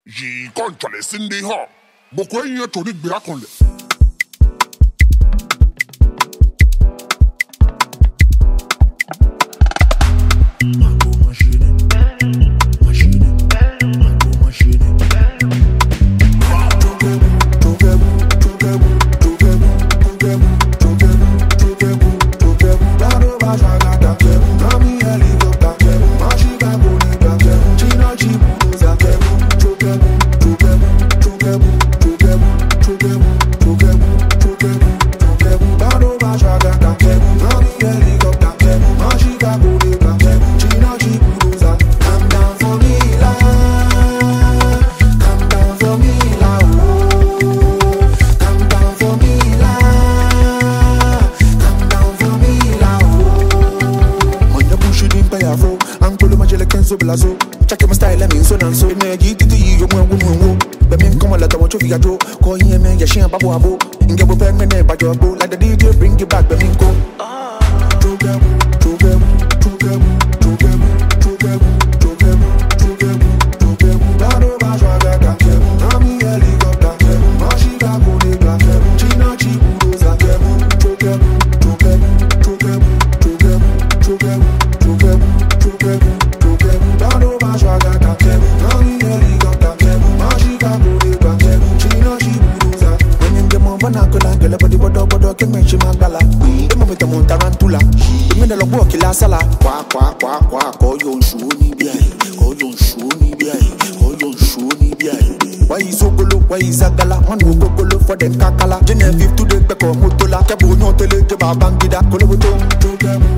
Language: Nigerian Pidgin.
J'y contre les Cindy Hall. Beaucoup y est tonique bien qu'on l'est. Check my style, I mean, so and so. Energy to you, woman. But me come a lot of what you go. Call him and your shame, Babu Abu. And get with me, but your boat like the DJ, bring you back, but me go. Sala kwa koyo nshuni biai why is ogolo why is agala one ogolo for them kakala Genevieve to the back of motola kebo no tele je ba bangida koloboto